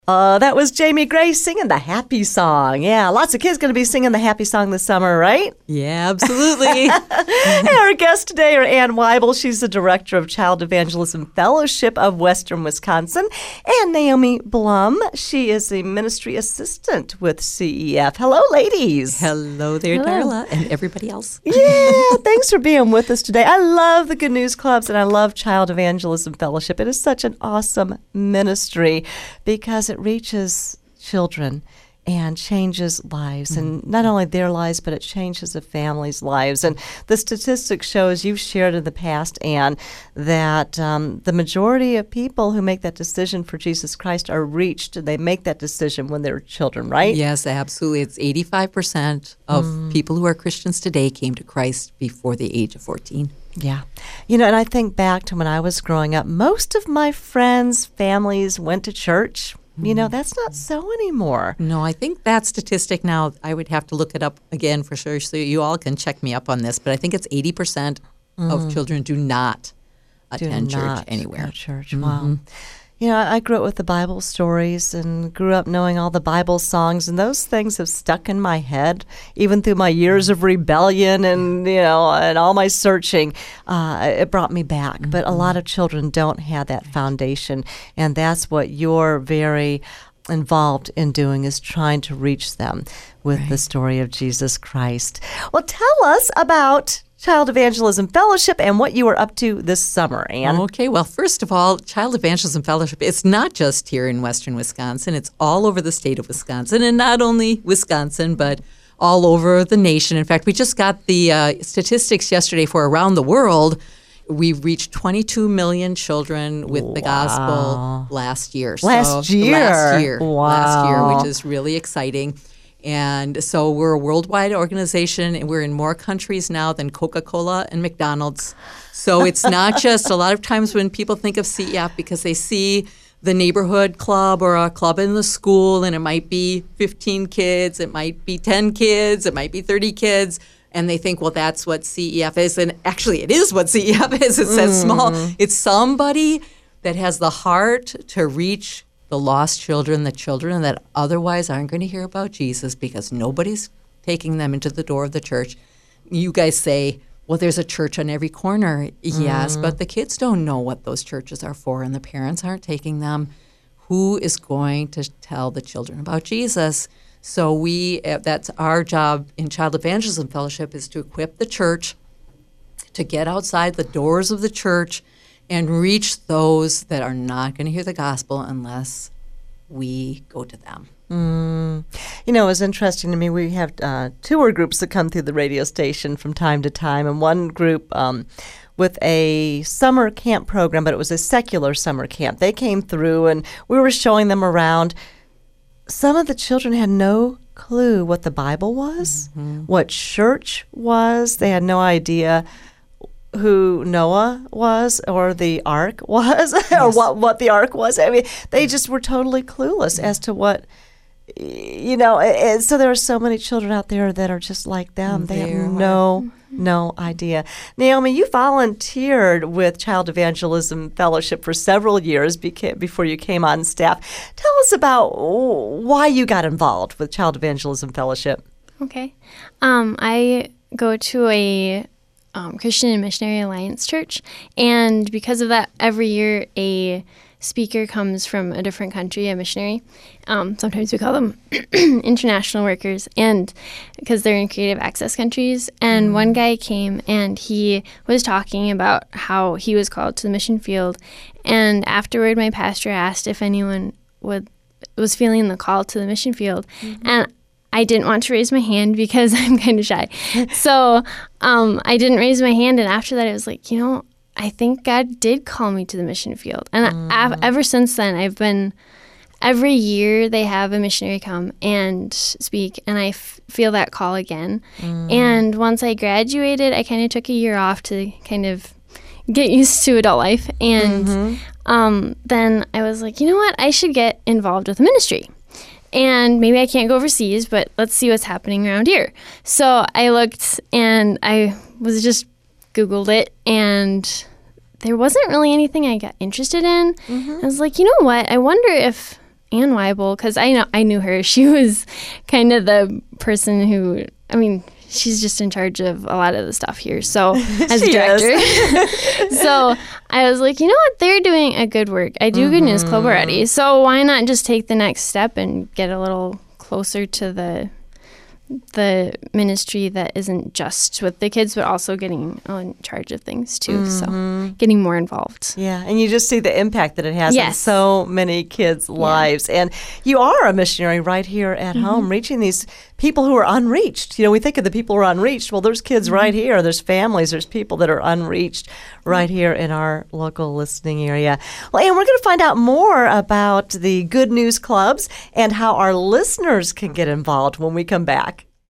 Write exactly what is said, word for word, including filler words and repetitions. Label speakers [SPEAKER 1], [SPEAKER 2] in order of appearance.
[SPEAKER 1] Uh, that was Jamie Grace singing the happy song. Yeah, lots of kids going to be singing the happy song this summer, right?
[SPEAKER 2] Yeah, absolutely.
[SPEAKER 1] And our guests today are Ann Weibel. She's the director of Child Evangelism Fellowship of Western Wisconsin. And Naomi Blum. She is the ministry assistant with C E F. Hello, ladies.
[SPEAKER 2] Hello there,
[SPEAKER 1] Hello.
[SPEAKER 2] Darla, and everybody else.
[SPEAKER 1] Yeah, thanks for being with us today. I love the Good News Clubs, and I love Child Evangelism Fellowship. It is such an awesome ministry because it reaches children and changes lives, and not only their lives, but it changes the families' lives. And the statistic shows, you've shared in the past, Anne, that um, the majority of people who make that decision for Jesus Christ are reached. They make that decision when they're children, right?
[SPEAKER 2] Yes, absolutely. It's eighty-five percent of mm. people who are Christians today came to Christ before the age of fourteen.
[SPEAKER 1] Yeah. You know, and I think back to when I was growing up, most of my friends' families went to church. You know, that's not so anymore.
[SPEAKER 2] No, I think that statistic now, I would have to look it up again for sure, so you all can check me up on this, but I think it's eighty percent mm. of children do not
[SPEAKER 1] do
[SPEAKER 2] attend
[SPEAKER 1] not
[SPEAKER 2] church anywhere.
[SPEAKER 1] Go to church.
[SPEAKER 2] Mm-hmm.
[SPEAKER 1] Wow. You know, I grew up with the Bible stories and grew up knowing all the Bible songs, and those things have stuck in my head, even through my years of rebellion and, you know, and all my searching. Uh, it brought me back. Mm-hmm. But a lot of children don't have that foundation, and that's what you're very involved in doing, is trying to reach them with right. the story of Jesus Christ. Well, tell us about Child Evangelism Fellowship and what you are up to this summer, Anne.
[SPEAKER 2] Okay, well, first of all, Child Evangelism Fellowship, it's not just here in Western Wisconsin. It's all over the state of Wisconsin, and not only Wisconsin, but all over the nation. In fact, we just got the uh, statistics yesterday for around the world. We've reached twenty-two million children with
[SPEAKER 1] wow.
[SPEAKER 2] the gospel last year.
[SPEAKER 1] Last
[SPEAKER 2] so,
[SPEAKER 1] year?
[SPEAKER 2] Last year.
[SPEAKER 1] Wow.
[SPEAKER 2] Last year, which is really exciting. And so we're a worldwide organization, and we're in more countries now than Coca-Cola and McDonald's. So it's not just a lot of times when people think of C E F because they see the neighborhood club or a club in the school, and it might be fifteen kids, it might be ten kids, it might be thirty kids, and they think, well, that's what C E F is. And actually, it is what C E F is. It says mm. small. It's somebody that has the heart to reach the lost children, the children that otherwise aren't going to hear about Jesus because nobody's taking them into the door of the church. You guys say, well, there's a church on every corner. Yes, mm. but the kids don't know what those churches are for, and the parents aren't taking them. Who is going to tell the children about Jesus? So we, that's our job in Child Evangelism Fellowship, is to equip the church to get outside the doors of the church and reach those that are not going to hear the gospel unless we go to them.
[SPEAKER 1] Mm. You know, it was interesting to me. We have uh, tour groups that come through the radio station from time to time, and one group um, with a summer camp program, but it was a secular summer camp. They came through, and we were showing them around. Some of the children had no clue what the Bible was, mm-hmm. what church was. They had no idea who Noah was or the ark was yes. or what, what the ark was. I mean, they just were totally clueless as to what, you know, and so there are so many children out there that are just like them. They
[SPEAKER 2] They're
[SPEAKER 1] have no, no idea. Naomi, you volunteered with Child Evangelism Fellowship for several years beca- before you came on staff. Tell us about why you got involved with Child Evangelism Fellowship.
[SPEAKER 3] Okay. Um, I go to a Um, Christian and Missionary Alliance Church, and because of that, every year a speaker comes from a different country, a missionary. Um, sometimes we call them international workers, and because they're in creative access countries. And mm. one guy came, and he was talking about how he was called to the mission field. And afterward, my pastor asked if anyone would was feeling the call to the mission field, mm-hmm. and I didn't want to raise my hand because I'm kind of shy. So um, I didn't raise my hand. And after that, I was like, you know, I think God did call me to the mission field. And mm. I, ever since then, I've been, every year they have a missionary come and speak. And I f- feel that call again. Mm. And once I graduated, I kind of took a year off to kind of get used to adult life. And mm-hmm. um, then I was like, you know what? I should get involved with the ministry. And maybe I can't go overseas, but let's see what's happening around here. So I looked, and I was just Googled it, and there wasn't really anything I got interested in. Mm-hmm. I was like, you know what? I wonder if Ann Weibel, because I know I knew her. She was kind of the person who, I mean, she's just in charge of a lot of the stuff here. So as
[SPEAKER 1] She
[SPEAKER 3] director,
[SPEAKER 1] is.
[SPEAKER 3] so I was like, you know what? They're doing a good work. I do Good News Club already, so why not just take the next step and get a little closer to the the ministry that isn't just with the kids, but also getting in charge of things too. So getting more involved.
[SPEAKER 1] Yeah, and you just see the impact that it has on
[SPEAKER 3] Yes.
[SPEAKER 1] so many kids' lives. And you are a missionary right here at home, reaching these people who are unreached. You know, we think of the people who are unreached. Well, there's kids right here. There's families. There's people that are unreached right here in our local listening area. Well, and we're going to find out more about the Good News Clubs and how our listeners can get involved when we come back.